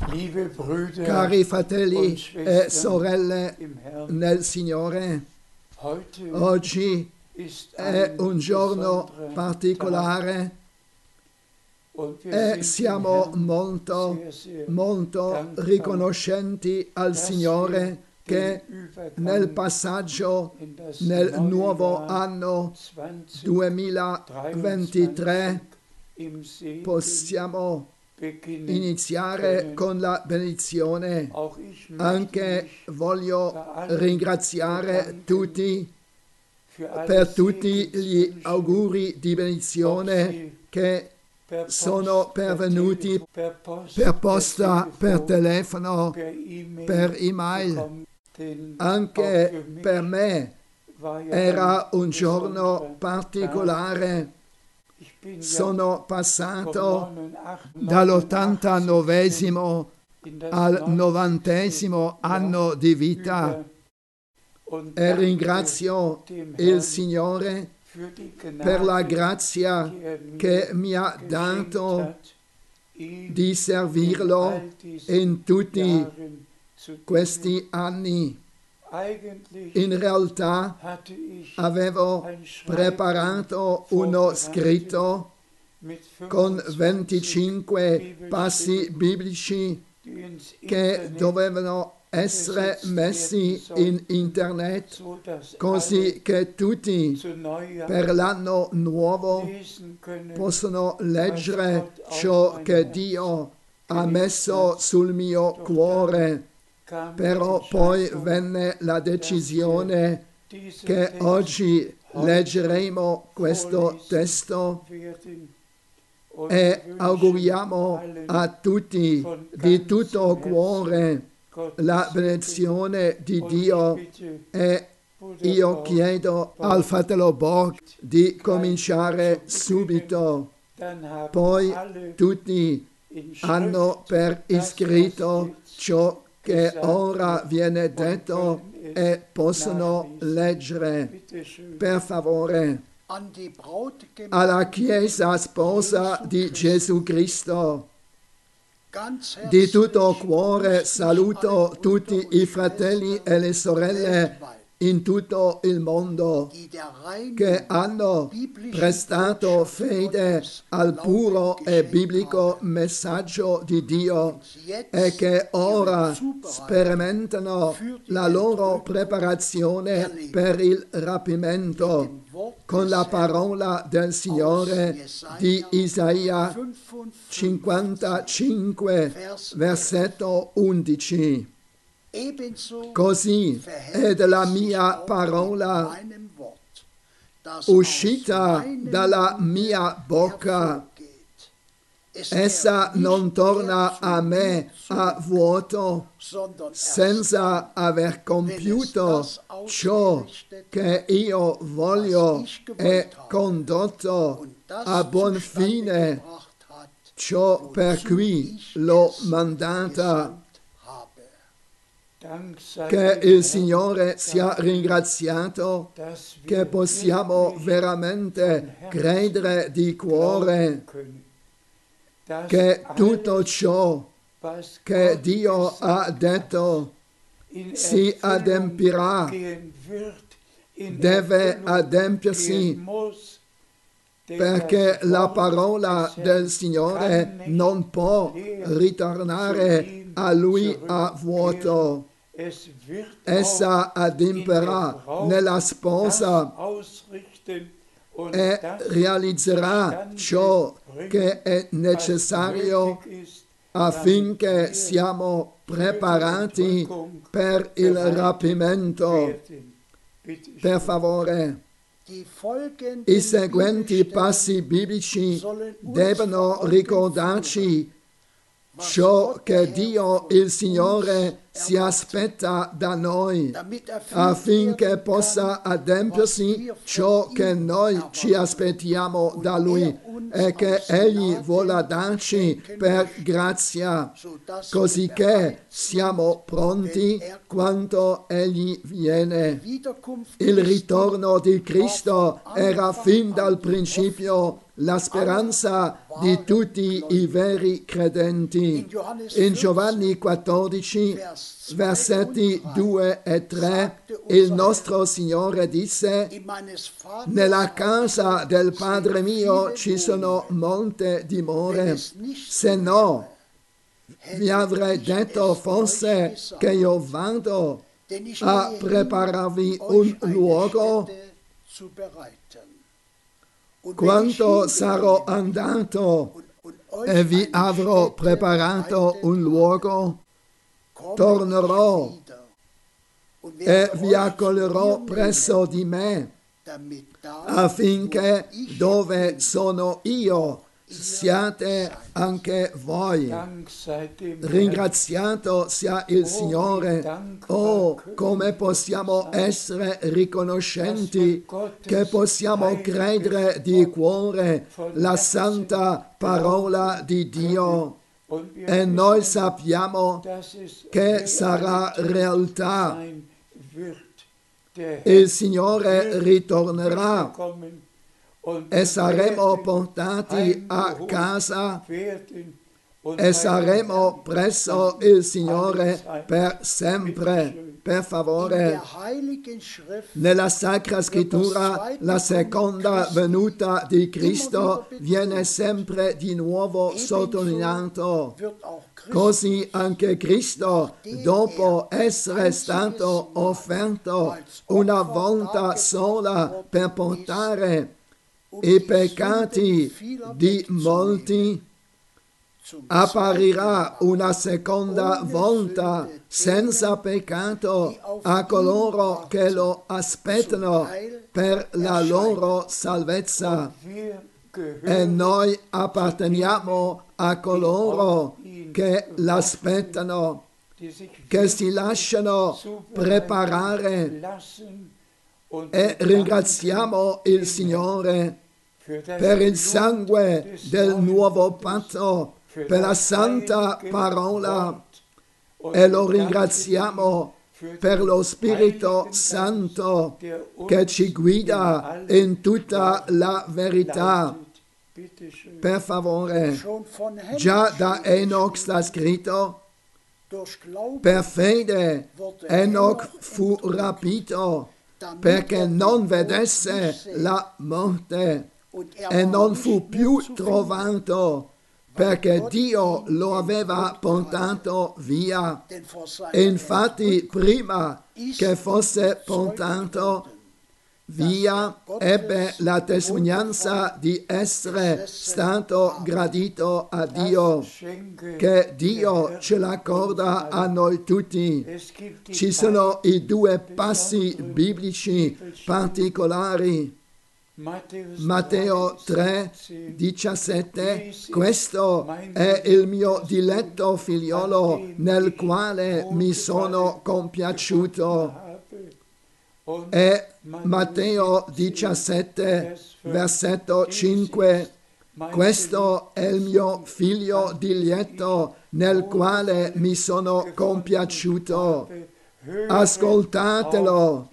Liebe Brüder Cari fratelli und e Schwestern sorelle im Herrn, nel Signore, heute oggi ist è ein un giorno besonderer particolare Tag und wir e sind siamo dem Herrn molto, sehr molto dankbar, riconoscenti al dass Signore wir che den nel Übergang passaggio in das nel neue nuovo Jahr anno 2023 2023 im Segen possiamo beginnen iniziare können. con la benedizione. Auch ich möchte Anche mich voglio bei allen ringraziare bedanken tutti für alle per tutti gli Segenswünsche, auguri di ob benedizione sie che per sono Post, per pervenuti Telefon, per Post, per posta, per telefono, per E-Mail per email. bekommen. Denn auch Anche für mich per me war ja era ein un giorno besonderer Tag. particolare. Ich bin ja Sono vom passato 89. dall'89 in das al 90. 90° anno di vita über und e danke ringrazio dem il Herrn Signore für die per la Gnade, grazia die che mir mi ha geschenkt dato hat, ihm di in servirlo all diesen in tutti Jahren zu dienen. questi anni. Eigentlich In realtà hatte ich avevo ein Schreiben preparato uno vorbereitet scritto mit con 25 25 passi Bibelstellen, biblici die ins che Internet dovevano essere messi in internet so dass così alle che tutti zu Neujahr per l'anno nuovo lesen können, possono was leggere Gott auf ciò mein che Herz Dio ha gelegt messo hat. sul mio Doch cuore. kam die Però poi Entscheidung, venne la decisione diesen che Text oggi heute leggeremo questo vorlesen testo werden und e wünschen auguriamo allen a tutti von di ganzem tutto Herzen cuore Gottes la Segen. benedizione di Und Dio ich bitte e Bruder io Borg, chiedo al fratello Borg di cominciare subito. dann haben Poi alle tutti in hanno Schrift per das, was iscritto jetzt ciò che gesagt ora wird viene und detto können es e possono nachlesen. leggere. Bitte schön. Per favore, an die Brautgemeinde alla Chiesa sposa di Gesù Cristo, ganz di tutto herzlich cuore grüß dich saluto alle tutti Brüder i und fratelli Schwestern e le sorelle weltweit, in tutto il mondo die der reinen che hanno biblischen prestato Botschaft fede Gottes al puro Glauben e geschenkt biblico haben messaggio di Dio und jetzt e che ora ihre Zubereitung sperimentano für die la loro Entrückung preparazione erleben. per il Mit rapimento dem Wort con des la Herrn parola del Signore di Isaia 55, Vers 11. versetto 11. Ebenso Così è della mia parola meinem Wort, das uscita aus meinem dalla Munde mia bocca. hervorgeht. Es Essa kehrt non nicht torna leer zu a me mir a zurück, vuoto, sondern senza aver compiuto ciò che io voglio e condotto a buon fine ciò per cui l'ho mandata. Dank sei Che dem il Herrn, Signore sia ringraziato dass wir che possiamo wirklich veramente credere di cuore glauben können, dass che tutto alles, ciò was che Gott Dio ha gesagt detto in si Erfüllung adempirà, gehen wird, in deve Erfüllung adempiersi, gehen muss, denn perché das la Wort parola des Herrn del Signore kann nicht non può leer ritornare zu ihm a Lui a zurückkehren. vuoto. Es wird Essa auch in adempierà der Braut nella das sposa ausrichten und e das realizzerà zustande ciò bringen, che è was necessario nötig ist, affinché damit wir siamo für die preparati Entrückung per il bereitet rapimento. werden. Bitte Per schön. favore, Die folgenden i seguenti Bibelstellen passi biblici sollen uns devono vor Augen ricordarci führen, was ciò Gott der che Herr Dio von il Signore uns si erwartet, aspetta da noi, damit erfüllt affinché werden possa kann, adempiersi was wir ciò von che ihm noi ci erwarten aspettiamo und da Lui er uns e che aus Egli Gnaden vuole darci schenken per möchte, grazia, sodass così wir che bereit siamo sind, pronti wenn er kommt. quando Egli viene. Die Wiederkunft Il Christi ritorno di Cristo war von era Anfang fin an dal die principio Hoffnung la speranza di tutti i veri credenti. In Giovanni 14, versetti 2 e 3, il nostro Signore disse: In meines Vaters nella casa del Padre mio ci sono molte dimore, se no vi avrei detto forse che io vado a prepararvi un luogo. Quando sarò andato e vi avrò preparato un luogo, tornerò e vi accoglierò presso di me, affinché dove sono io siate anche voi. Dank sei dem Herrn. Ringraziato sia il Signore. Oh, come possiamo essere riconoscenti che possiamo credere di cuore la santa parola di Dio. Und wir E noi wissen, sappiamo dass es che sarà realtà. sein wird. Der Il Signore wird ritornerà kommen und e wir saremo werden portati a heimgeholt casa werden und e saremo presso il Signore per sempre. Per in favore, der Heiligen Schrift nella Sacra Scrittura la seconda venuta di Cristo viene sempre di nuovo sottolineato. wird auch Christus Così anche Cristo, dopo essere stato offerto una volta sola per portare i peccati di molti, zum apparirà una seconda volta senza peccato a coloro che lo aspettano per la loro salvezza. wir E gehören noi apparteniamo a coloro che l'aspettano, die sich che si lasciano preparare, lassen und e ringraziamo il Signore für das per il Blut sangue des del neuen nuovo Bundes, patto, für per la das santa heilige parola, Wort und e lo wir danken ringraziamo für per den lo Spirito Heiligen Santo Geist, der uns che ci guida in tutta la verità. leitet. Bitte schön. Per favore, schon von già Henoch da Enoch sta scritto: durch Glauben per fede Enoch fu rapito, perché non vedesse la morte, und e war non nicht fu mehr più zu trovato, perché Dio lo aveva portato via. finden, denn vor seiner E infatti prima che fosse portato via ebbe la testimonianza di essere stato gradito a Dio, Schenke che Dio ce l'accorda a noi tutti. Es gibt die Ci sono i due passi biblici particolari. Matteo 3, 17, questo è il mio diletto figliolo nel quale mi sono compiaciuto. E Matteo 17, versetto 5, questo è il mio figlio diletto nel quale mi sono compiaciuto. Ascoltatelo.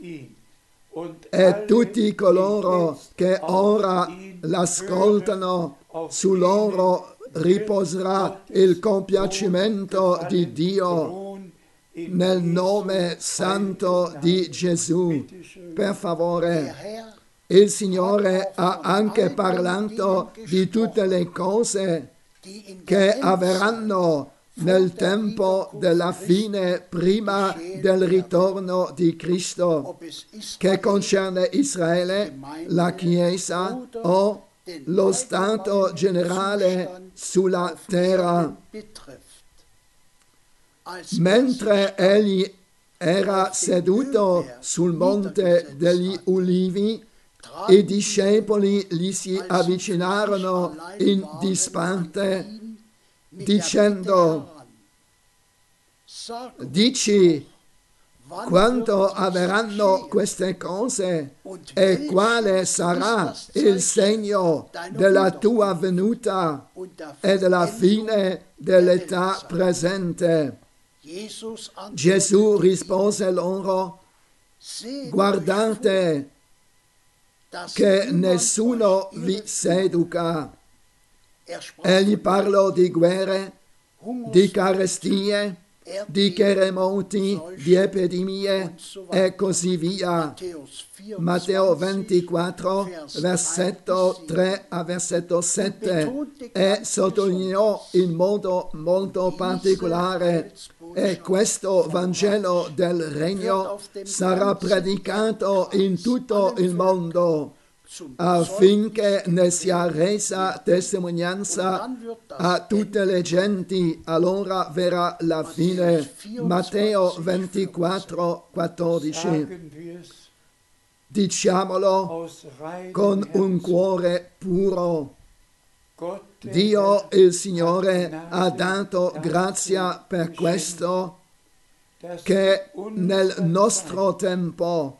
E tutti coloro che ora l'ascoltano, su loro riposerà il compiacimento di Dio nel nome santo di Gesù. Per favore, il Signore ha anche parlato di tutte le cose che avverranno nel tempo della fine, prima del ritorno di Cristo, che concerne Israele, la Chiesa o lo Stato generale sulla terra. Mentre egli era seduto sul monte degli Ulivi, i discepoli gli si avvicinarono in disparte, dicendo: dici quando avverranno queste cose e quale sarà il segno della tua venuta e della fine dell'età presente. Gesù rispose loro: guardate che nessuno vi seduca. sprach Egli von parlò di guerre, di Hungersnot, carestie, di terremoti, di epidemie e così via. Matteo 24, versetto 3 a versetto 7, e sottolineò in modo molto particolare: e questo Vangelo del Regno sarà predicato in tutto il mondo, affinché ne sia resa testimonianza a tutte le genti, allora verrà la fine. Matteo 24, 14. Sagen wir's Diciamolo aus reinem con un Herzen. cuore puro. Gott, der Dio Herr, il Signore hat ha Gnade dato dazu grazia per geschenkt, questo, dass che die nel unserer nostro Zeit tempo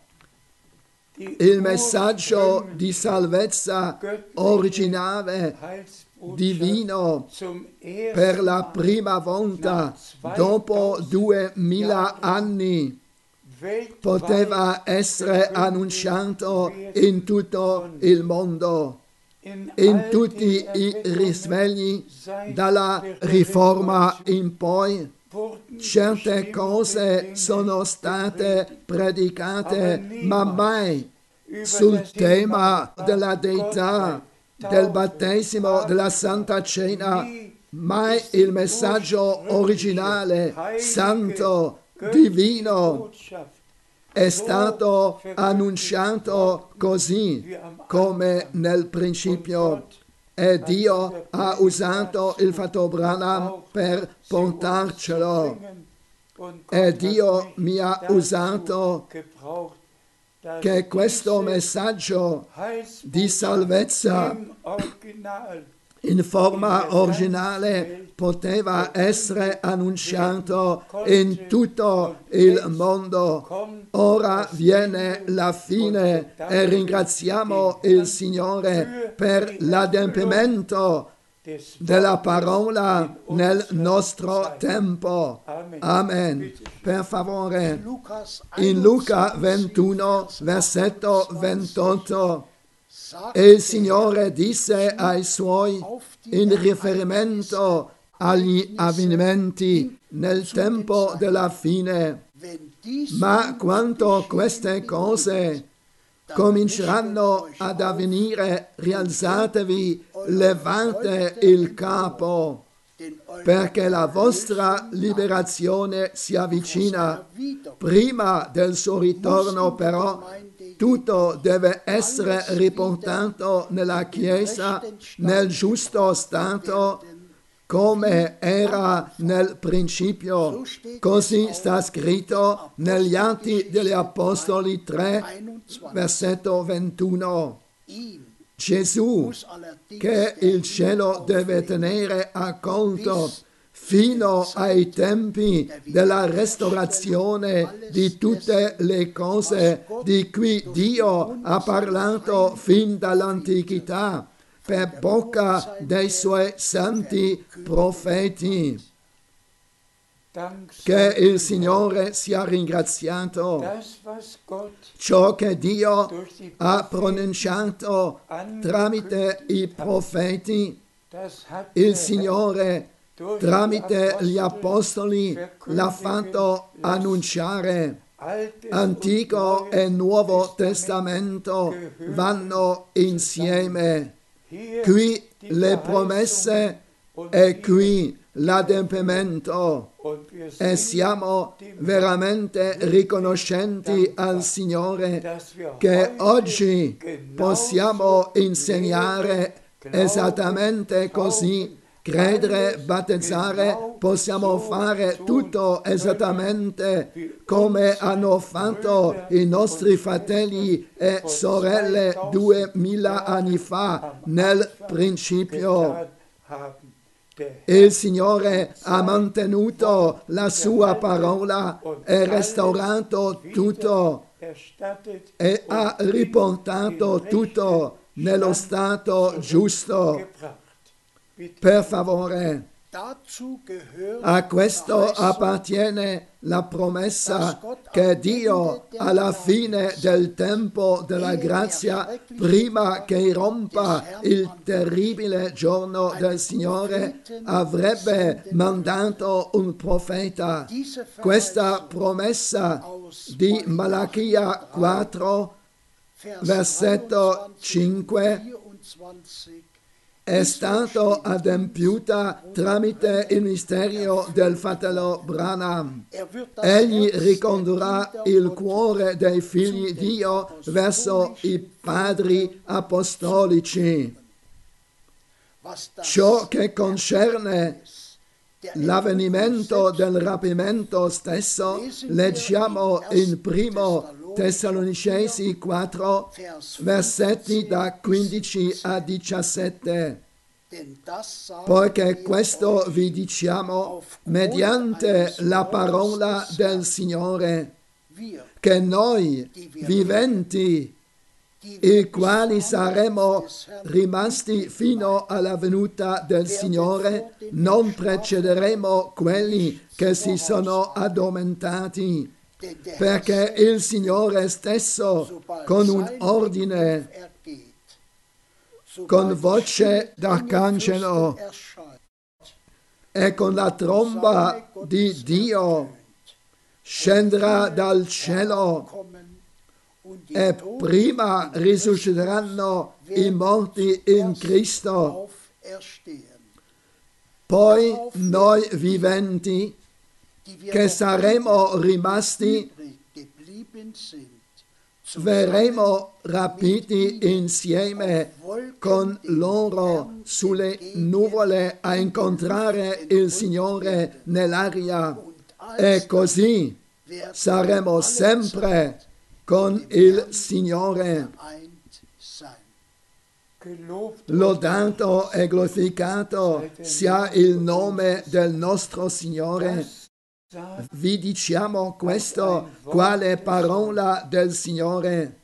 die il messaggio di ursprüngliche salvezza göttliche originale Heilsbotschaft divino zum per ersten la Mal prima volta nach dopo 2000 2000 Jahren anni weltweit poteva essere verkündigt annunciato werden in tutto konnte. il mondo, In in all tutti den i Erweckungen risvegli seit dalla der riforma Reformation in poi. wurden Certe bestimmte cose Dinge sono state gepredigt, predicate, aber ma niemals mai über sul das tema Thema della deità, del Gottheit, battesimo, Taufe, della Santa Cena. nie Mai ist die il messaggio ursprüngliche, originale, heilige, santo, göttliche divino Botschaft è so stato verkündigt annunciato worden, così wie am come Anfang. nel Und principio. Gott E hat Dio der ha usato il Predigt Fratello Branham gebraucht, per sie uns zu portarcelo. bringen. Und E Gott Dio hat mi mich ha dazu usato gebraucht, dass che questo diese messaggio di Heilsbotschaft salvezza im Original in forma originale poteva essere annunciato in tutto il mondo. Ora viene la fine e ringraziamo il Signore per l'adempimento des della Wortes parola in nel unserer nostro Zeit. tempo. Amen. Amen. Bitteschön. Per favore, Lukas in Luca 21, versetto 28, e il Signore disse ai Suoi in riferimento agli avvenimenti nel tempo della fine: ma quanto queste cose cominceranno ad avvenire, rialzatevi, levate il capo, perché la vostra liberazione si avvicina. Prima del suo ritorno, però, tutto deve essere riportato nella Chiesa nel giusto stato, come era nel principio. Così sta scritto negli Atti degli Apostoli 3, versetto 21. Gesù, che il cielo deve tenere accolto fino ai tempi della restaurazione di tutte le cose di cui Dio ha parlato fin dall'antichità per bocca dei suoi santi profeti. Che il Signore sia ringraziato. Das, was Gott Ciò che Dio durch die ha Propheten pronunciato tramite i profeti, das hat il der Signore durch tramite die gli Apostoli l'ha fatto annunciare. Altes Antico und e Neues Nuovo Testament Testamento gehören vanno insieme. Hier Qui die le Verheißungen promesse und e hier qui l'adempimento. und wir E sind siamo dem veramente riconoscenti al Signore dass wir che heute oggi genauso possiamo insegnare lehren, glauben, esattamente così, taufen, credere, alles battezzare, genau possiamo so fare tun tutto können, esattamente wie come unsere hanno fatto Brüder i nostri und fratelli Schwestern e vor sorelle 2000 2000 anni Jahren fa am nel Anfang principio. getan haben. Der Il Herr Signore ha mantenuto la sua parola e restaurato tutto erstattet e und ha in riportato den tutto rechten nello Stand stato giusto. zurückgebracht. Bitte Per schön. favore, Dazu gehört A questo die Verheißung, appartiene la promessa che Dio alla fine del tempo della grazia, prima che irrompa il terribile giorno del Signore, avrebbe mandato un profeta. Questa promessa di Malachia 4, versetto 5, 24, è stata adempiuta tramite il mistero del fratello Branham. Egli ricondurrà il cuore dei figli di Dio verso i padri apostolici. Ciò che concerne l'avvenimento del rapimento stesso, leggiamo in 1 Tessalonicesi 4, versetti da 15 a 17. Poiché questo vi diciamo mediante la parola del Signore, che noi, viventi, i quali saremo rimasti fino alla venuta del Signore, non precederemo quelli che si sono addormentati, perché il Signore stesso, con un ordine, con voce d'arcangelo e con la tromba di Dio, scenderà dal cielo e prima risusciteranno i morti in Cristo. Poi noi viventi, che saremo rimasti, verremo rapiti insieme con loro sulle nuvole a incontrare il Signore nell'aria, e così saremo sempre con il Signore. Lodato e glorificato sia il nome del nostro Signore. Vi diciamo questo quale parola del Signore.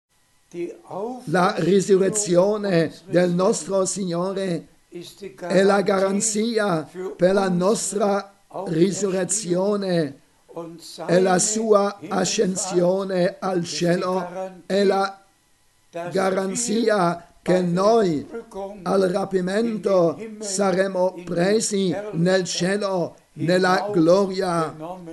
La risurrezione del nostro Signore è la garanzia per la nostra risurrezione, e la sua ascensione al cielo è la garanzia che noi al rapimento saremo presi nel cielo, nella gloria.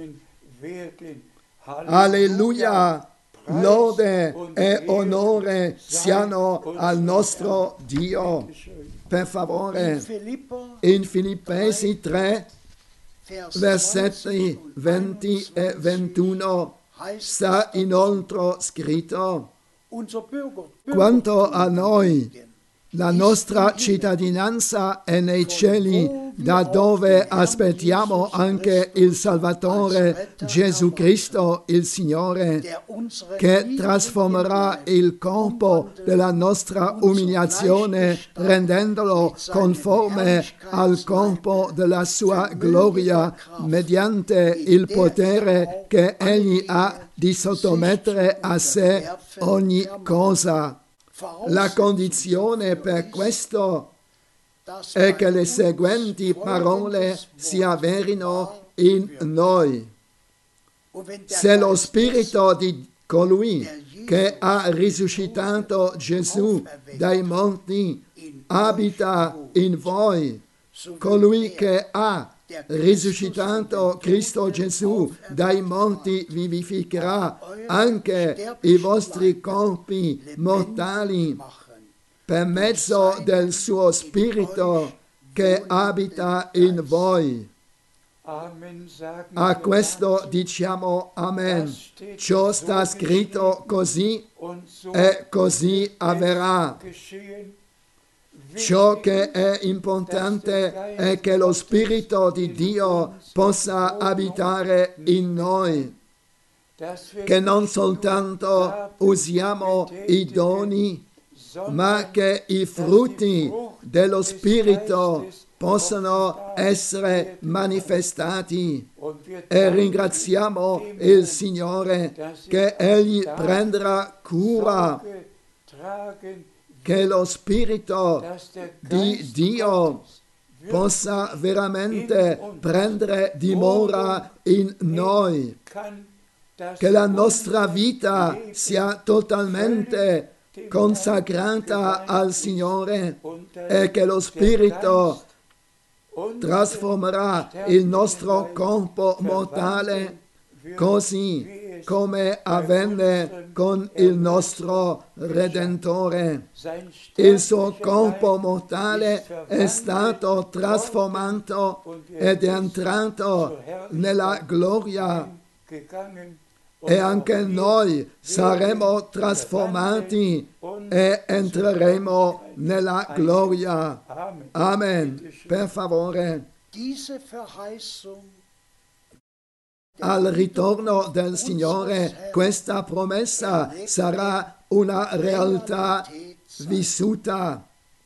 Alleluia! Lode e onore siano al nostro Dio. Per favore, in Filippesi 3, versetti 20 e 21, sta inoltre scritto: quanto a noi, la nostra cittadinanza è nei cieli, da dove aspettiamo anche il Salvatore Gesù Cristo, il Signore, che trasformerà il corpo della nostra umiliazione, rendendolo conforme al corpo della sua gloria, mediante il potere che Egli ha di sottomettere a sé ogni cosa. La condizione per questo è che le seguenti parole si avverino in noi. Se lo Spirito di colui che ha risuscitato Gesù dai morti abita in voi, colui che ha risuscitato Cristo Gesù dai morti vivificherà anche i vostri corpi mortali per mezzo del suo Spirito che abita in voi. A questo diciamo Amen. Ciò sta scritto così e così avverrà. Ciò che è importante è che lo Spirito di Dio possa abitare in noi, che non soltanto usiamo i doni, ma che i frutti dello Spirito possano essere manifestati, e ringraziamo il Signore che Egli prenderà cura che lo Spirito di Dio possa veramente prendere dimora in noi, che la nostra vita sia totalmente consacrata al Signore e che lo Spirito trasformerà il nostro corpo mortale così come avvenne con il nostro Redentore. Il suo corpo mortale è stato trasformato ed è entrato nella gloria e anche noi saremo trasformati e entreremo nella gloria. Amen. Per favore. Diese Verheißung Al ritorno del Signore questa promessa sarà una realtà vissuta.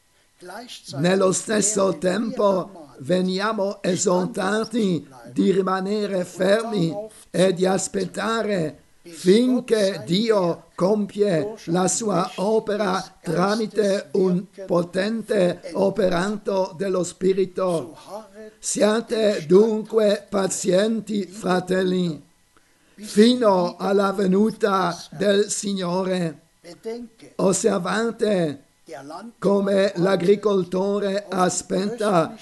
Nello stesso tempo veniamo esortati di rimanere fermi e di aspettare finché Dio compie la sua opera tramite un potente operanto dello Spirito. Siate dunque pazienti, fratelli, fino alla venuta del Signore. Osservate come l'agricoltore aspetta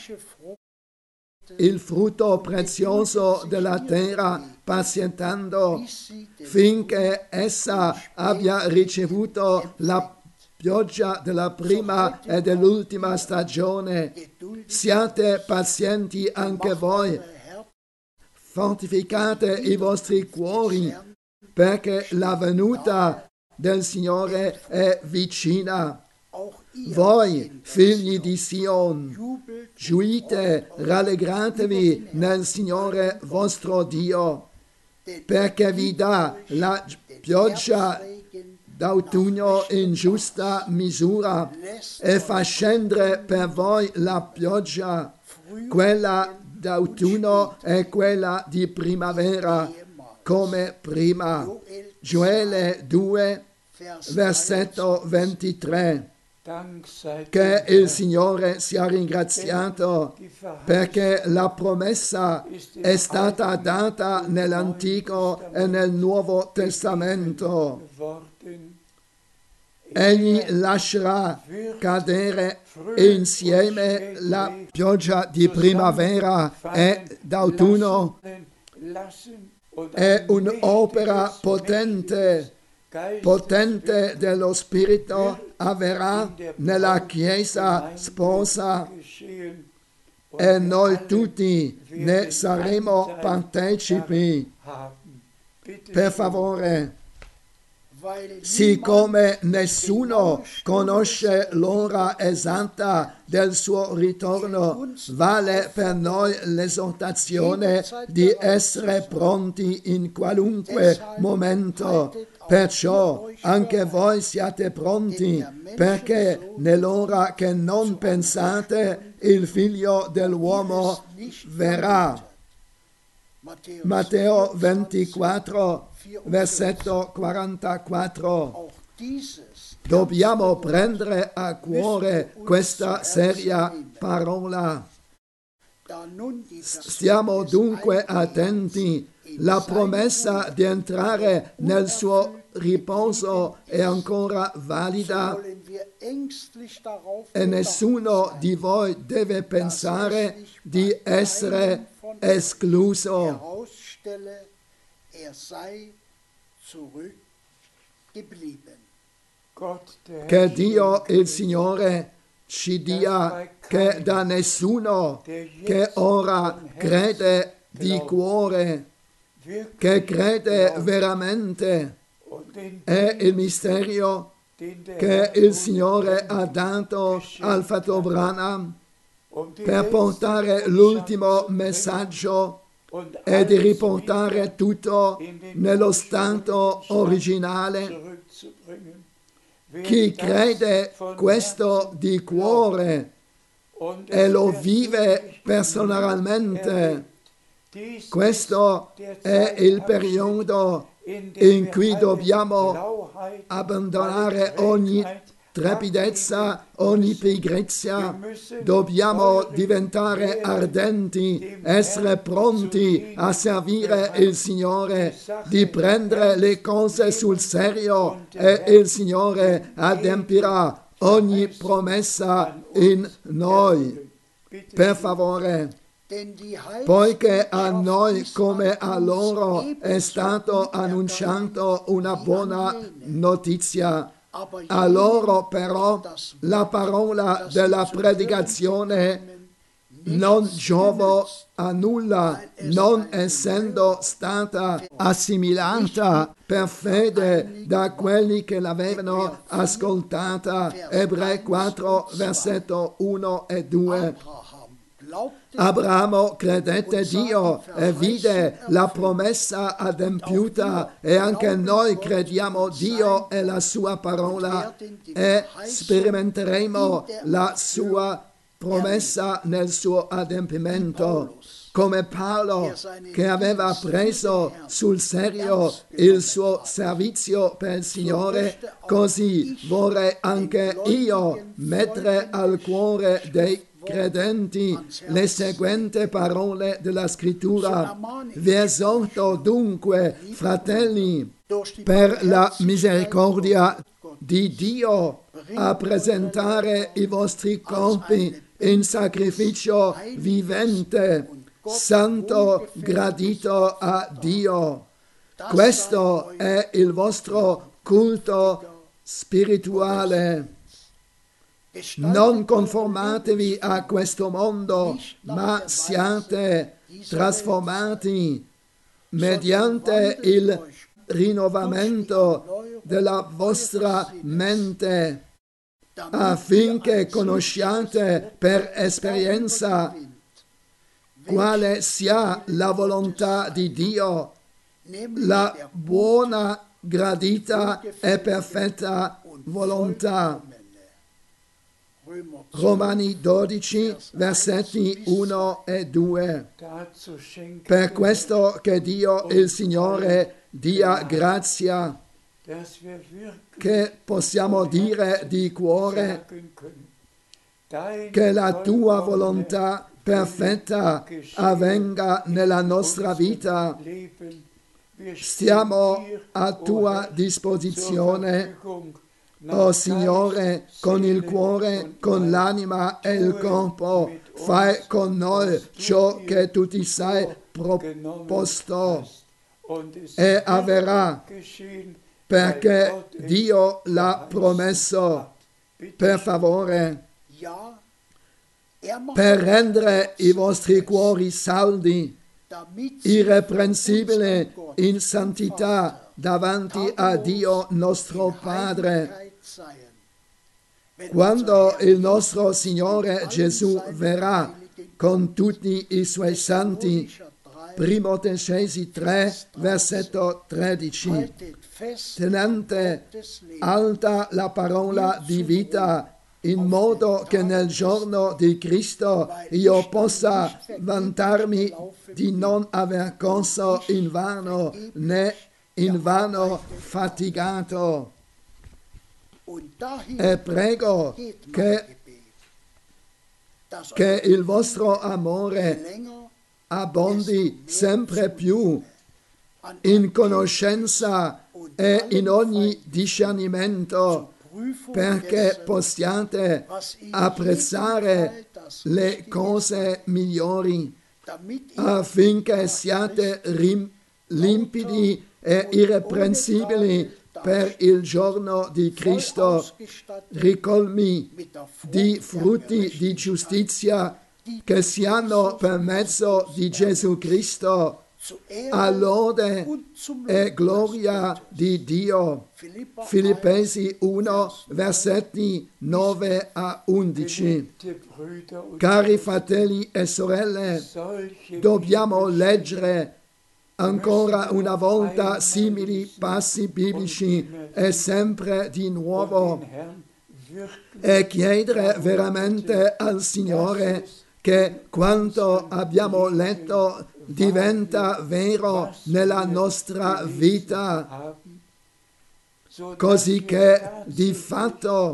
il frutto prezioso della terra pazientando finché essa abbia ricevuto la pioggia della prima e dell'ultima stagione. Siate pazienti anche voi, fortificate i vostri cuori perché la venuta del Signore è vicina. Voi, figli di Sion, gioite, rallegratevi nel Signore vostro Dio, perché vi dà la pioggia d'autunno in giusta misura e fa scendere per voi la pioggia, quella d'autunno e quella di primavera, come prima. Gioele 2, versetto 23. Che il Signore sia ringraziato perché la promessa è stata data nell'Antico e nel Nuovo Testamento. Egli lascerà cadere insieme la pioggia di primavera e d'autunno. È un'opera potente dello Spirito avverrà nella Chiesa sposa e noi tutti ne saremo partecipi. Per favore, siccome nessuno conosce l'ora esatta del suo ritorno, vale per noi l'esortazione di essere pronti in qualunque momento. Perciò anche voi siate pronti, perché nell'ora che non pensate il Figlio dell'uomo verrà. Matteo 24, versetto 44. Dobbiamo prendere a cuore questa seria parola. Stiamo dunque attenti. La promessa di entrare nel suo riposo è ancora valida e nessuno di voi deve pensare di essere escluso. Che Dio il Signore ci dia che da nessuno che ora crede di cuore, che crede veramente, è il mistero che il Signore ha dato al Fratello Branham per portare l'ultimo messaggio e di riportare tutto nello stato originale. Chi crede questo di cuore e lo vive personalmente, questo è il periodo in cui dobbiamo abbandonare ogni trepidezza, ogni pigrizia. Dobbiamo diventare ardenti, essere pronti a servire il Signore, di prendere le cose sul serio e il Signore adempirà ogni promessa in noi. Per favore, poiché a noi come a loro è stato annunciato una buona notizia, a loro però la parola della predicazione non giovò a nulla, non essendo stata assimilata per fede da quelli che l'avevano ascoltata. Ebrei 4, versetto 1 e 2. Abramo credette Dio e vide la promessa adempiuta, e anche noi crediamo Dio e la sua parola e sperimenteremo la sua promessa nel suo adempimento. Come Paolo, che aveva preso sul serio il suo servizio per il Signore, così vorrei anche io mettere al cuore dei credenti le seguenti parole della Scrittura. Vi esorto dunque, fratelli, per la misericordia di Dio, a presentare i vostri corpi in sacrificio vivente, santo, gradito a Dio. Questo è il vostro culto spirituale. Non conformatevi a questo mondo, ma siate trasformati mediante il rinnovamento della vostra mente, affinché conosciate per esperienza quale sia la volontà di Dio, la buona, gradita e perfetta volontà. Romani 12, versetti 1 e 2. Per questo che Dio il Signore dia grazia, che possiamo dire di cuore che la tua volontà perfetta avvenga nella nostra vita. Stiamo a tua disposizione, o Signore, con il cuore, con l'anima e il corpo. Fai con noi ciò che tu ti sei proposto e avverrà, perché Dio l'ha promesso. Per favore, per rendere i vostri cuori saldi, irreprensibili in santità davanti a Dio nostro Padre. Quando il nostro Signore Gesù verrà con tutti i suoi santi, 1 Tessalonicesi 3, versetto 13, tenente alta la parola di vita, in modo che nel giorno di Cristo io possa vantarmi di non aver corso in vano, né in vano fatigato. E prego che il vostro amore abbondi sempre più in conoscenza e in ogni discernimento, perché possiate apprezzare le cose migliori, affinché siate limpidi e irreprensibili per il giorno di Cristo, ricolmi di frutti di giustizia che siano per mezzo di Gesù Cristo, a lode e gloria di Dio. Filippesi 1, versetti 9 a 11. Cari fratelli e sorelle, dobbiamo leggere ancora una volta simili passi biblici e sempre di nuovo, e chiedere veramente al Signore che quanto abbiamo letto diventa vero nella nostra vita, così che di fatto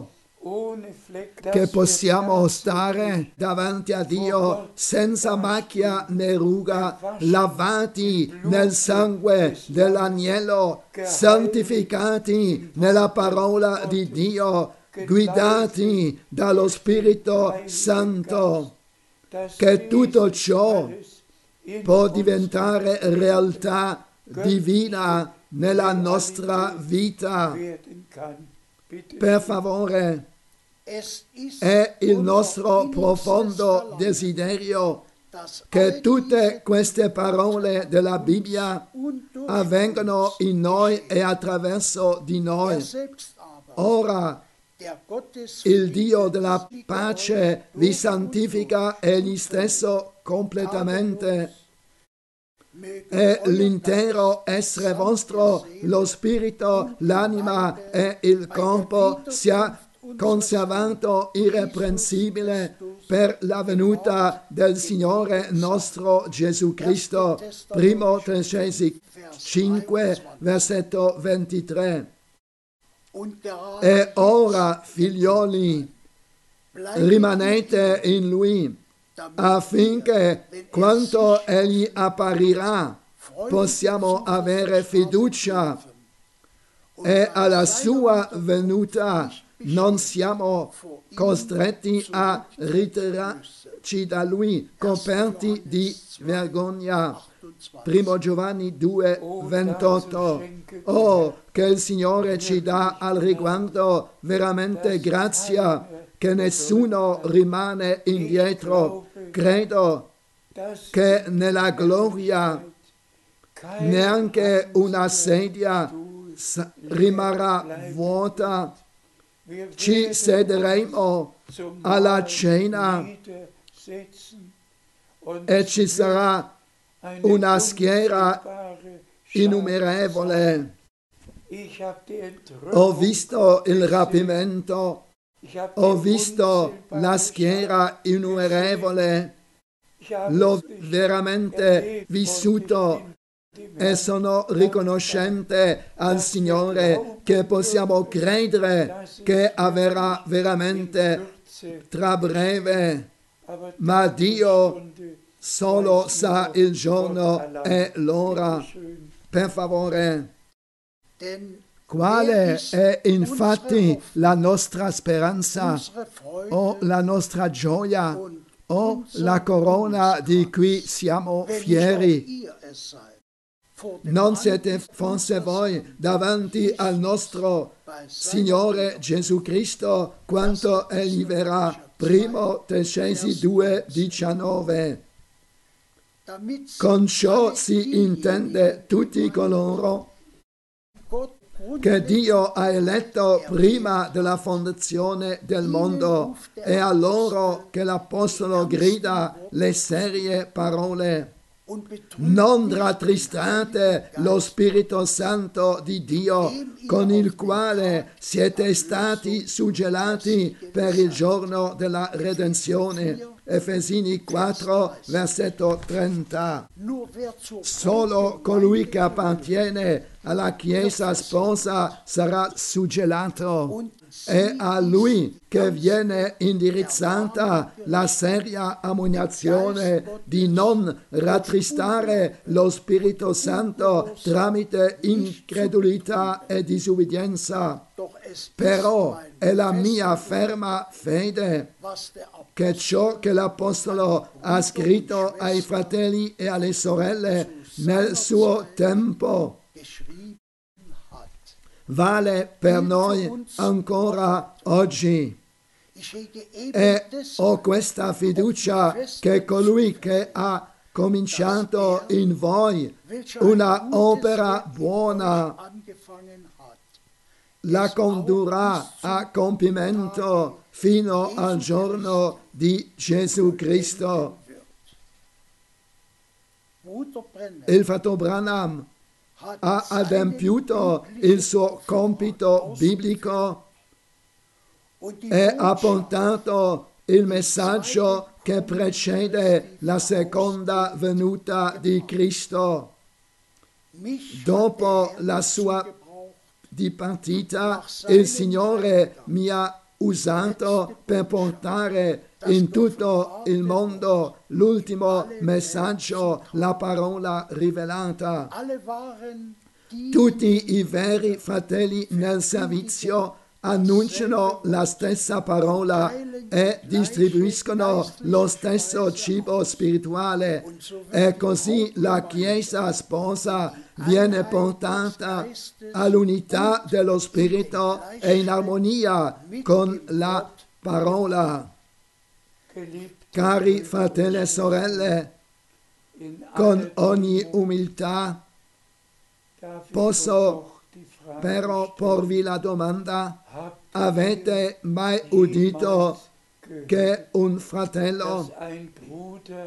che possiamo stare davanti a Dio senza macchia né ruga, lavati nel sangue dell'agnello, santificati nella parola di Dio, guidati dallo Spirito Santo, che tutto ciò può diventare realtà divina nella nostra vita. Per favore, è il nostro profondo desiderio che tutte queste parole della Bibbia avvengano in noi e attraverso di noi. Ora, il Dio della pace vi santifica egli stesso completamente, e l'intero essere vostro, lo spirito, l'anima e il corpo sia conservato irreprensibile per la venuta del Signore nostro Gesù Cristo. Primo Tessalonicesi 5, versetto 23. E ora, figlioli, rimanete in Lui, affinché quando Egli apparirà possiamo avere fiducia e alla sua venuta non siamo costretti a ritirarci da Lui coperti di vergogna. Primo Giovanni 2, 28. Oh, che il Signore ci dà al riguardo veramente grazia, che nessuno rimane indietro. Credo che nella gloria neanche una sedia rimarrà vuota. Ci sederemo alla cena e ci sarà una schiera innumerevole. Ho visto il rapimento, ho visto la schiera innumerevole, l'ho veramente vissuto e sono riconoscente al Signore che possiamo credere che avverrà veramente tra breve, ma Dio solo sa il giorno e l'ora. Per favore, quale è infatti la nostra speranza o la nostra gioia o la corona di cui siamo fieri? Non siete forse voi davanti al nostro Signore Gesù Cristo quando Egli verrà? Primo Tessalonicesi 2, 19. Con ciò si intende tutti coloro che Dio ha eletto prima della fondazione del mondo, e a loro che l'Apostolo grida le serie parole: non rattristate lo Spirito Santo di Dio, con il quale siete stati suggellati per il giorno della redenzione. Efesini 4, versetto 30. Solo colui che appartiene alla Chiesa sposa sarà suggellato. È a lui che viene indirizzata la seria ammonizione di non rattristare lo Spirito Santo tramite incredulità e disubbidienza. Però è la mia ferma fede che ciò che l'Apostolo ha scritto ai fratelli e alle sorelle nel suo tempo vale per noi ancora oggi. E ho questa fiducia che colui che ha cominciato in voi una opera buona la condurrà a compimento fino al giorno di Gesù Cristo. Il fratello Branham ha adempiuto il suo compito biblico e ha portato il messaggio che precede la seconda venuta di Cristo. Dopo la sua dipartita, il Signore mi ha usato per portare in tutto il mondo l'ultimo messaggio, la parola rivelata. Alle waren die Tutti i veri fratelli nel servizio annunciano la stessa parola e distribuiscono lo stesso cibo spirituale, e così la Chiesa sposa viene portata all'unità dello Spirito e in armonia con la parola. Geliebte Cari fratelli e sorelle, in con aller ogni Demut umiltà darf ich posso doch die Frage però stellen, porvi la domanda: habt avete mai ihr udito jemals gehört, che un dass fratello, ein Bruder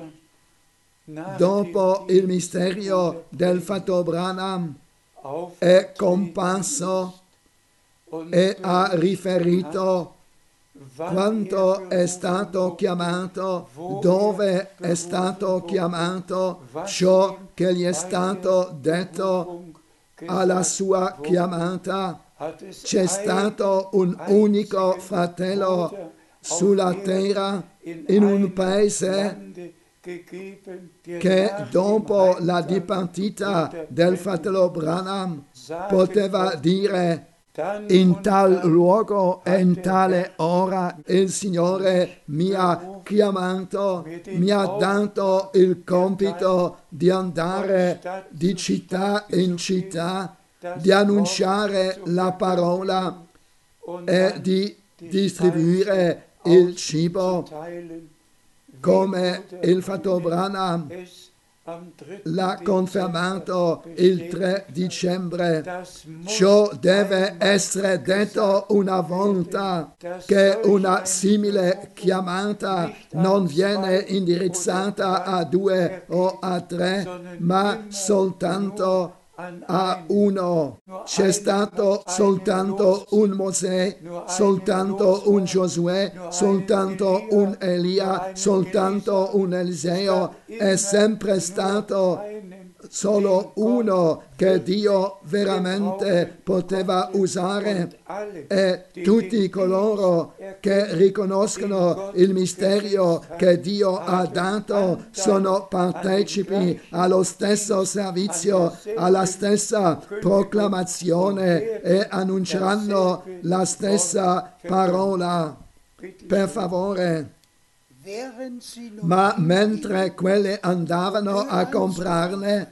nach dopo dem il Dienst mistero oder del Predigt fratello Branham, è aufgetreten comparso ist und e ha berichtet riferito wann quanto è berufen stato wurde, chiamato, wo dove è berufen stato wurde, chiamato, was ciò ihm che gli è bei stato der detto Berufung alla gesagt sua wurde. chiamata. Hat es C'è stato un einen unico einzigen fratello Bruder sulla auf Erden terra, in in un einem paese, Lande gegeben, der che nach dopo dem la Heimgang dipartita Bruder del Branham fratello Branham sagen poteva konnte, dire: dann in und tal dann luogo e hat in der tale Herr ora il Signore mi ha berufen, chiamato, mir den mi ha dato Auftrag il compito di von andare Stadt di zu città Stadt in zu città, gehen, di das annunciare Wort zu la parola verkündigen und e dann di die distribuire Speise il cibo, auszuteilen, wie come Bruder il fratello Branham es am 3. l'ha confermato Dezember il 3 bestätigt hat. dicembre. Das muss Ciò deve einmal essere detto gesagt una werden, volta, dass che solch una eine simile Berufung chiamata nicht non an viene zwei indirizzata oder a drei due o vergeht, a tre, sondern ma immer soltanto nur an a einen. uno. Nur C'è einen, stato soltanto un Mosè, nur einen soltanto un Josua, Giosuè, nur einen soltanto Elia, un nur Elia, einen soltanto Elisa. un Es Eliseo. gab È immer sempre nur stato einen, solo den Gott uno che wirklich Dio veramente gebrauchen poteva konnte, usare, und alle, e die tutti den coloro Dienst che erkennen, den riconoscono Gott il mistero gesetzt hat, che Dio ha haben dato Anteil sono an dem partecipi gleichen allo stesso Dienst, an servizio, alla derselben stessa Verkündigung und proclamazione, e werden annunceranno dasselbe la stessa Wort parola. verkündigen. Per Bitte schön. favore. während sie nun Ma hingingen, mentre quelle andavano a comprarne,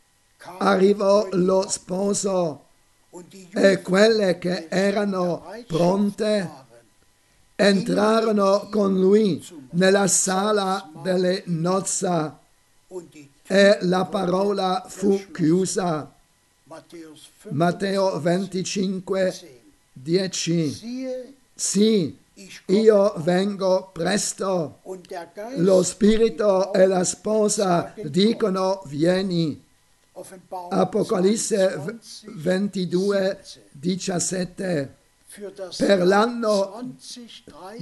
arrivò lo sposo, und die e Jungfrauen, quelle che die erano Bereitschaft pronte waren, entrarono con lui nella sala delle nozze, und die e Tür la wurde parola fu verschlossen. chiusa. Matthäus Matteo 25, 25, 10. Siehe, Sì, ich komme io bald, vengo presto. und der Geist Lo und die Spirito e la Braut sposa sagen, dicono: vieni. Offenbarung Apocalisse 22, 22, 17. 17. Für das Per Jahr l'anno 2023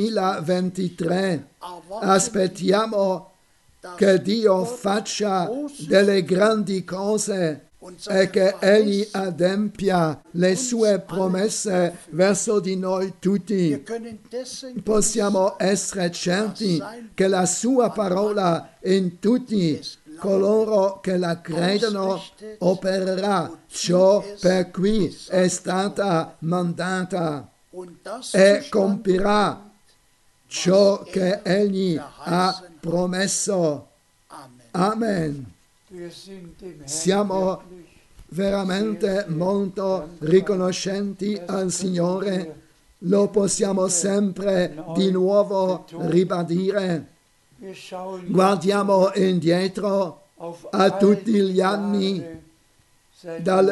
2023 erwarten aspettiamo wir, che dass Dio Gott faccia Großes delle grandi cose und e seine che Egli Verheißung. adempia le sue promesse verso di noi tutti. Wir können dessen Possiamo essere certi che la sua parola in tutti coloro che la credono opererà ciò per cui è stata mandata, und das e zustande compirà ciò che Egli ha verheißen. promesso. Amen. Amen. Wir sind dem Herrn Siamo wirklich veramente molto riconoscenti al Signore. Lo possiamo sempre di nuovo ribadire. Wir schauen Guardiamo indietro auf a tutti all die gli anni Jahre seit dal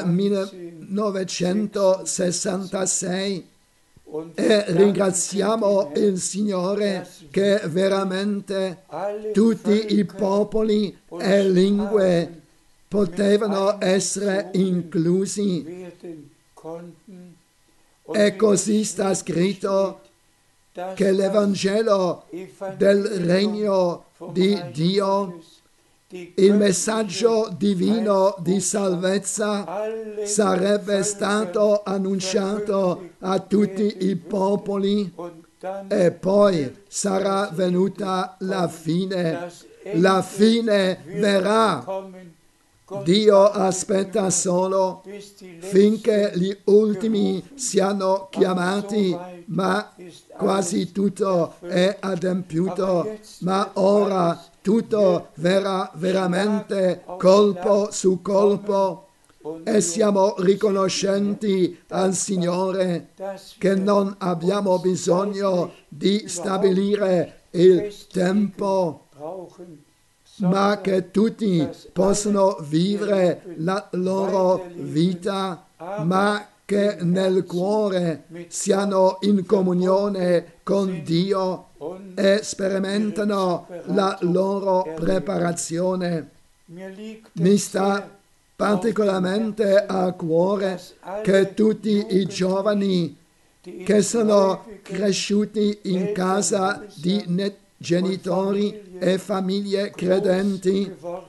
1966 1966 und e danken ringraziamo dem Herrn, il Signore che veramente alle tutti i Völker popoli und e lingue Sprachen potevano essere inclusi. werden konnten. Und E wie così geschrieben sta scritto steht, che dass l'Evangelo das del Evangelium regno vom di Reich Dio Gottes il messaggio divino di salvezza sarebbe stato annunciato a tutti i popoli e poi sarà venuta la fine. La fine verrà. Dio aspetta solo finché gli ultimi siano chiamati, ma quasi tutto è adempiuto, ma ora tutto verrà veramente colpo su colpo e siamo riconoscenti al Signore che non abbiamo bisogno di stabilire il tempo, ma che tutti possono vivere la loro vita, ma che nel cuore siano in comunione con Dio e sperimentano la loro preparazione. Mi sta particolarmente a cuore che tutti i giovani che sono cresciuti in casa di genitori e famiglie credenti,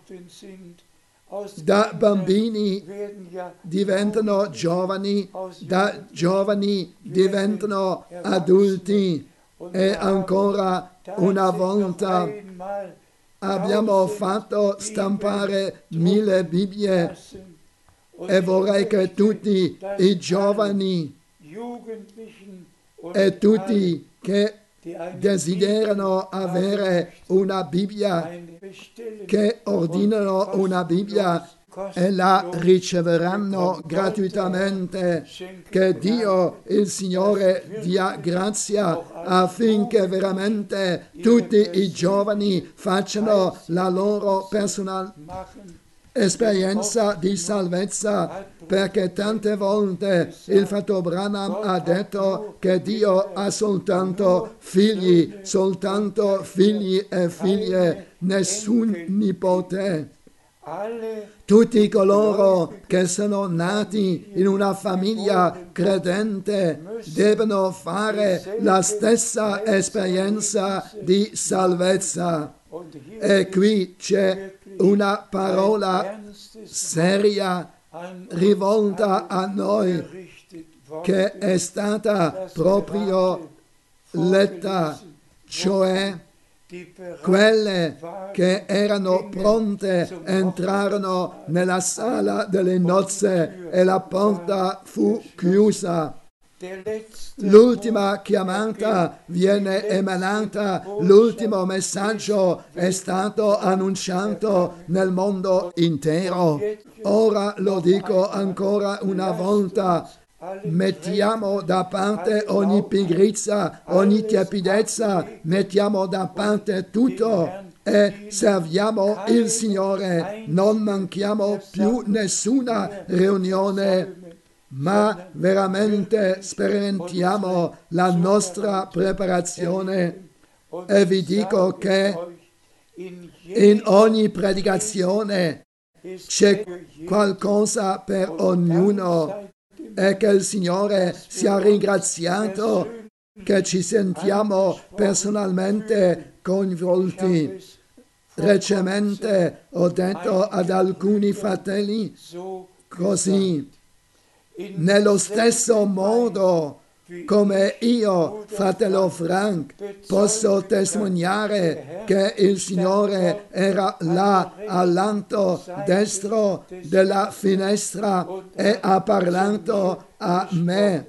da bambini diventano giovani, da giovani diventano adulti e ancora una volta abbiamo fatto stampare 1000 Bibbie e vorrei che tutti i giovani e tutti che desiderano avere una Bibbia, che ordinano una Bibbia e la riceveranno gratuitamente. Che Dio, il Signore, dia grazia affinché veramente tutti i giovani facciano la loro personale esperienza di salvezza, perché tante volte il fratello Branham ha detto che Dio ha soltanto figli e figlie, nessun nipote. Tutti coloro che sono nati in una famiglia credente devono fare la stessa esperienza di salvezza. E qui c'è una parola seria rivolta a noi che è stata proprio letta, cioè quelle che erano pronte entrarono nella sala delle nozze e la porta fu chiusa. L'ultima chiamata viene emanata, l'ultimo messaggio è stato annunciato nel mondo intero. Ora lo dico ancora una volta, mettiamo da parte ogni pigrizia, ogni tiepidezza, mettiamo da parte tutto e serviamo il Signore. Non manchiamo più nessuna riunione, ma veramente sperimentiamo la nostra preparazione. E vi dico che in ogni predicazione c'è qualcosa per ognuno e che il Signore sia ringraziato che ci sentiamo personalmente coinvolti. Recentemente ho detto ad alcuni fratelli così: nello stesso modo come io, fratello Frank, posso testimoniare che il Signore era là al lato destro della finestra e ha parlato a me,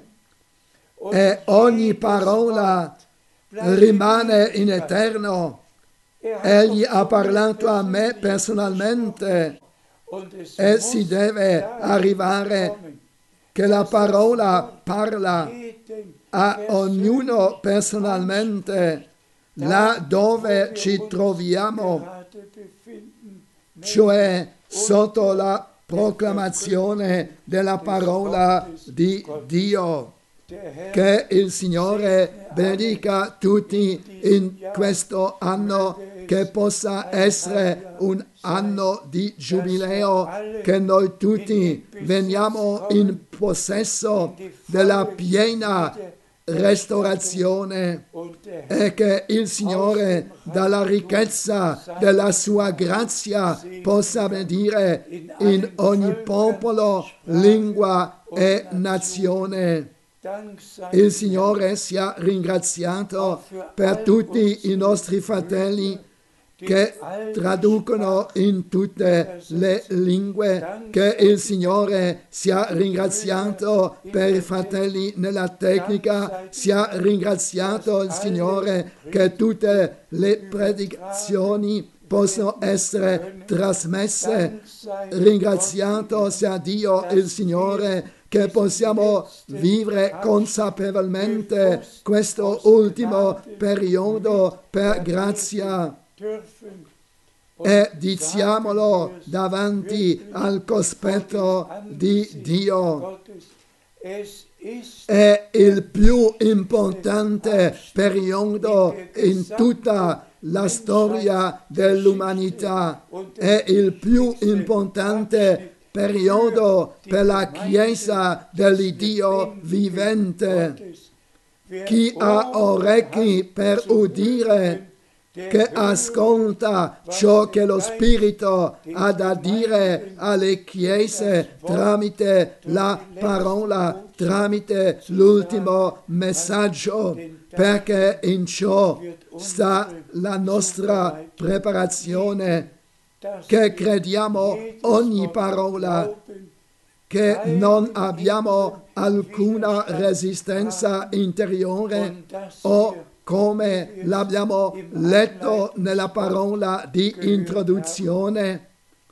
e ogni parola rimane in eterno. Egli ha parlato a me personalmente e si deve arrivare che la parola parla a ognuno personalmente là dove ci troviamo, cioè sotto la proclamazione della parola di Dio. Che il Signore benedica tutti in questo anno, che possa essere un anno di giubileo, che noi tutti veniamo in possesso della piena restaurazione und der e che il Signore dalla ricchezza della sua grazia possa benedire in ogni popolo, lingua e nazione. Dank sei Il dem Signore sia ringraziato per tutti i nostri fratelli che traducono in tutte le lingue, che il Signore sia ringraziato per i fratelli nella tecnica, sia ringraziato il Signore che tutte le predicazioni possono essere trasmesse. Ringraziato sia Dio il Signore che possiamo vivere consapevolmente questo ultimo periodo per grazia. dürfen. E diciamolo davanti al cospetto di Dio. Gottes. Es ist È il più importante periodo in tutta la storia dell'umanità. È il più importante periodo per la Chiesa dell'Iddio vivente. Gottes. Wer Chi ha orecchi per udire, che ascolta ciò che lo Spirito ha da dire alle chiese tramite la parola, tramite l'ultimo messaggio, perché in ciò sta la nostra preparazione, che crediamo ogni parola, che non abbiamo alcuna resistenza interiore o come l'abbiamo letto nella parola di introduzione,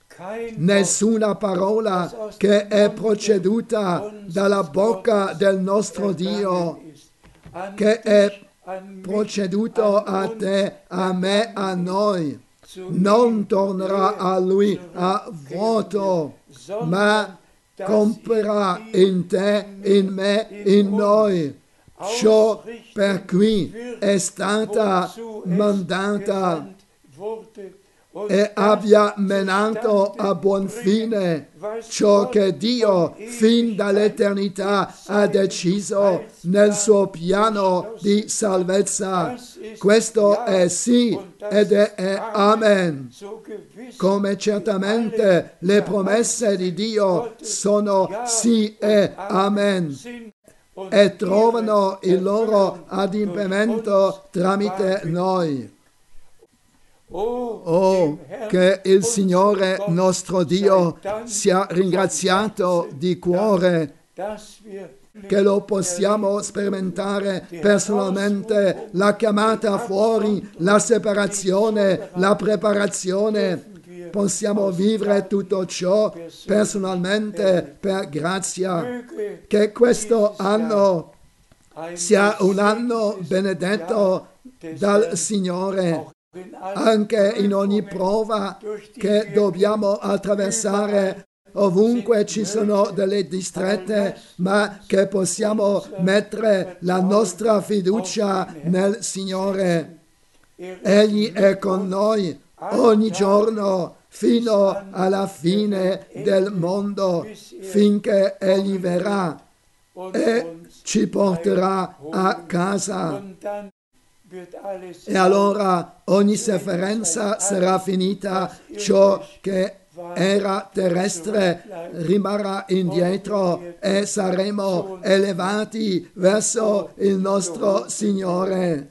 nessuna parola che è proceduta dalla bocca del nostro Dio, che è proceduto a te, a me, a noi, non tornerà a Lui a vuoto, ma compierà in te, in me, in noi ciò per cui è stata mandata e abbia menato a buon fine ciò che Dio fin dall'eternità ha deciso nel suo piano di salvezza. Questo è sì ed è amen. Come certamente le promesse di Dio sono sì e amen e trovano il loro adempimento tramite noi. Oh, che il Signore nostro Dio sia ringraziato di cuore, che lo possiamo sperimentare personalmente, la chiamata fuori, la separazione, la preparazione. Possiamo vivere tutto ciò personalmente per grazia. Che questo anno sia un anno benedetto dal Signore, anche in ogni prova che dobbiamo attraversare, ovunque ci sono delle distrette, ma che possiamo mettere la nostra fiducia nel Signore. Egli è con noi ogni giorno fino alla fine del mondo, finché Egli verrà e ci porterà a casa. E allora ogni sofferenza sarà finita, ciò che era terrestre rimarrà indietro e saremo elevati verso il nostro Signore.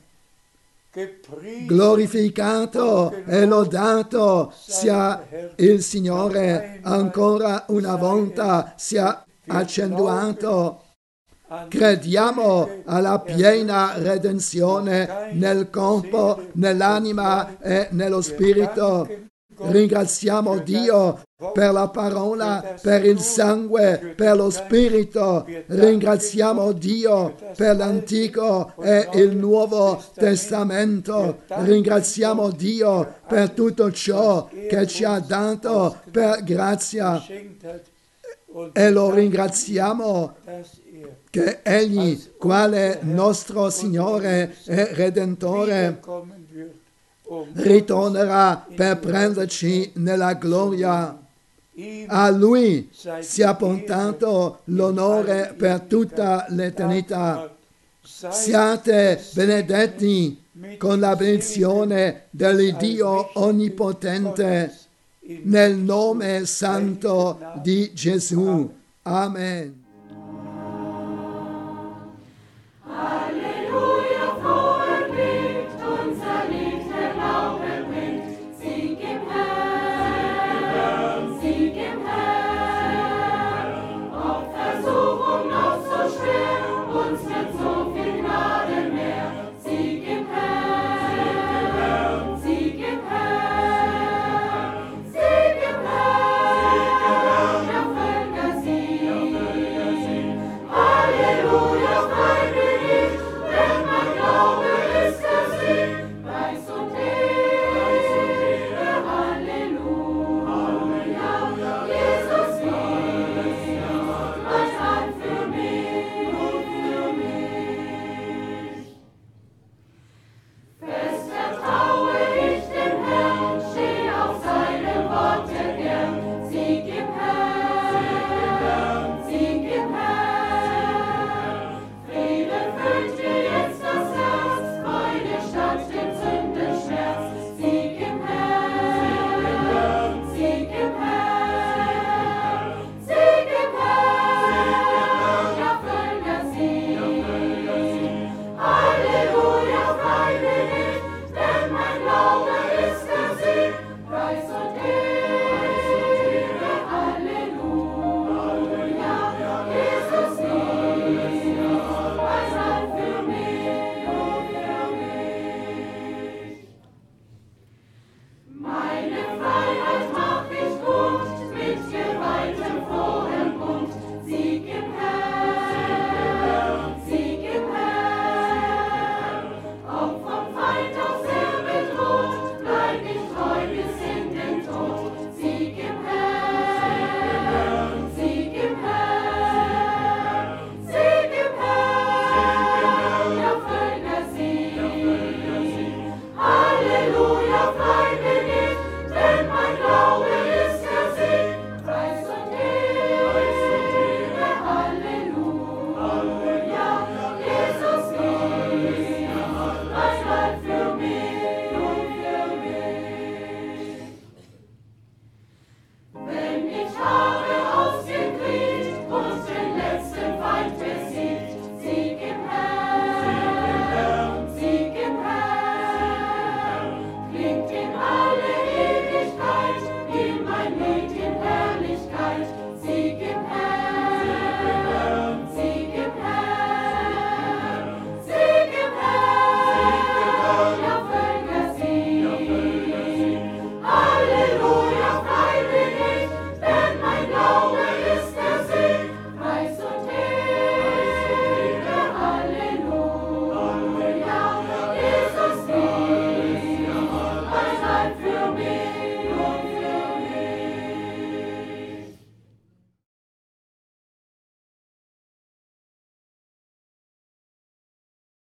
Glorificato e lodato sia il Signore, ancora una volta sia accentuato. Crediamo alla piena redenzione nel corpo, nell'anima e nello spirito. Ringraziamo Dio per la parola, per il sangue, per lo spirito. Ringraziamo Dio per l'Antico e il Nuovo Testamento. Ringraziamo Dio per tutto ciò che ci ha dato per grazia. E lo ringraziamo che Egli, quale nostro Signore e Redentore, ritornerà per prenderci nella gloria. A Lui sia portato l'onore per tutta l'eternità. Siate benedetti con la benedizione dell'Iddio Onnipotente, nel nome santo di Gesù. Amen.